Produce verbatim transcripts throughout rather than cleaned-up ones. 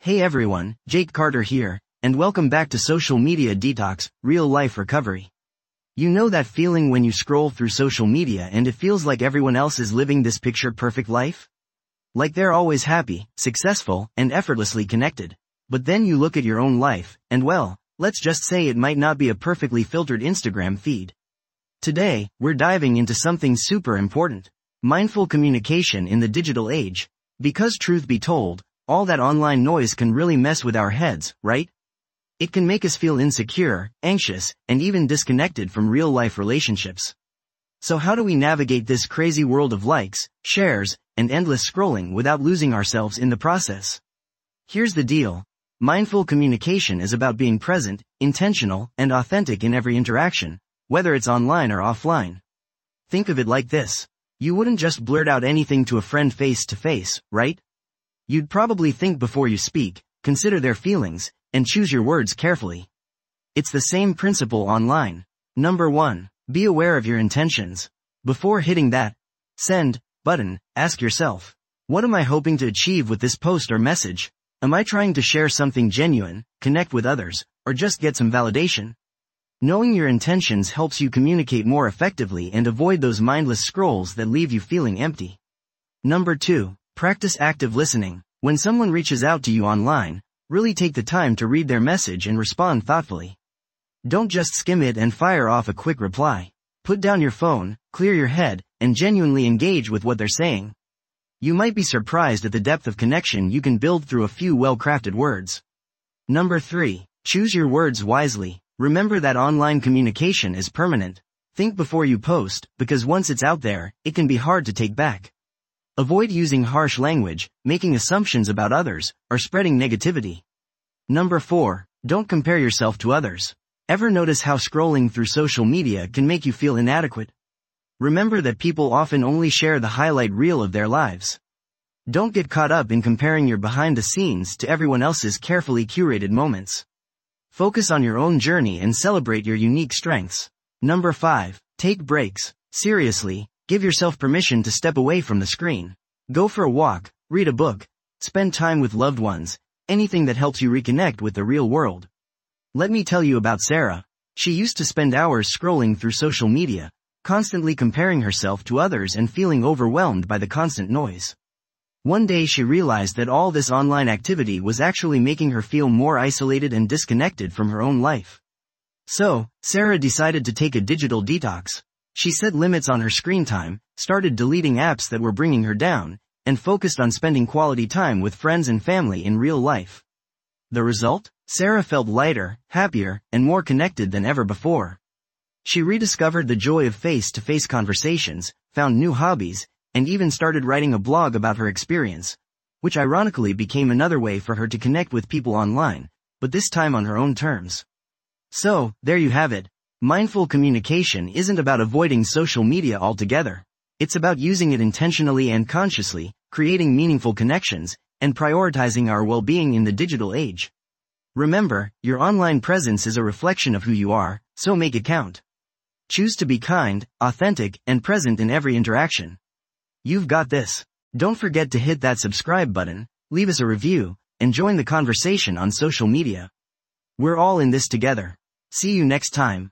Hey everyone, Jake Carter here, and welcome back to Social Media Detox, Real Life Recovery. You know that feeling when you scroll through social media and it feels like everyone else is living this picture-perfect life? Like they're always happy, successful, and effortlessly connected. But then you look at your own life, and well, let's just say it might not be a perfectly filtered Instagram feed. Today, we're diving into something super important. Mindful communication in the digital age. Because truth be told, all that online noise can really mess with our heads, right? It can make us feel insecure, anxious, and even disconnected from real-life relationships. So how do we navigate this crazy world of likes, shares, and endless scrolling without losing ourselves in the process? Here's the deal. Mindful communication is about being present, intentional, and authentic in every interaction, whether it's online or offline. Think of it like this. You wouldn't just blurt out anything to a friend face to face, right? You'd probably think before you speak, consider their feelings, and choose your words carefully. It's the same principle online. Number one, be aware of your intentions. Before hitting that send button, ask yourself, what am I hoping to achieve with this post or message? Am I trying to share something genuine, connect with others, or just get some validation? Knowing your intentions helps you communicate more effectively and avoid those mindless scrolls that leave you feeling empty. Number two, practice active listening. When someone reaches out to you online, really take the time to read their message and respond thoughtfully. Don't just skim it and fire off a quick reply. Put down your phone, clear your head, and genuinely engage with what they're saying. You might be surprised at the depth of connection you can build through a few well-crafted words. Number three, choose your words wisely. Remember that online communication is permanent. Think before you post, because once it's out there, it can be hard to take back. Avoid using harsh language, making assumptions about others, or spreading negativity. Number four, don't compare yourself to others. Ever notice how scrolling through social media can make you feel inadequate? Remember that people often only share the highlight reel of their lives. Don't get caught up in comparing your behind the scenes to everyone else's carefully curated moments. Focus on your own journey and celebrate your unique strengths. Number five, take breaks. Seriously, give yourself permission to step away from the screen. Go for a walk, read a book, spend time with loved ones, anything that helps you reconnect with the real world. Let me tell you about Sarah. She used to spend hours scrolling through social media, constantly comparing herself to others and feeling overwhelmed by the constant noise. One day she realized that all this online activity was actually making her feel more isolated and disconnected from her own life. So, Sarah decided to take a digital detox. She set limits on her screen time, started deleting apps that were bringing her down, and focused on spending quality time with friends and family in real life. The result? Sarah felt lighter, happier, and more connected than ever before. She rediscovered the joy of face-to-face conversations, found new hobbies, and even started writing a blog about her experience, which ironically became another way for her to connect with people online, but this time on her own terms. So, there you have it. Mindful communication isn't about avoiding social media altogether. It's about using it intentionally and consciously, creating meaningful connections, and prioritizing our well-being in the digital age. Remember, your online presence is a reflection of who you are, so make it count. Choose to be kind, authentic, and present in every interaction. You've got this. Don't forget to hit that subscribe button, leave us a review, and join the conversation on social media. We're all in this together. See you next time.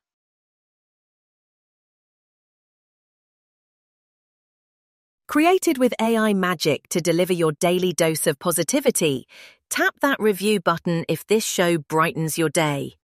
Created with A I magic to deliver your daily dose of positivity, tap that review button if this show brightens your day.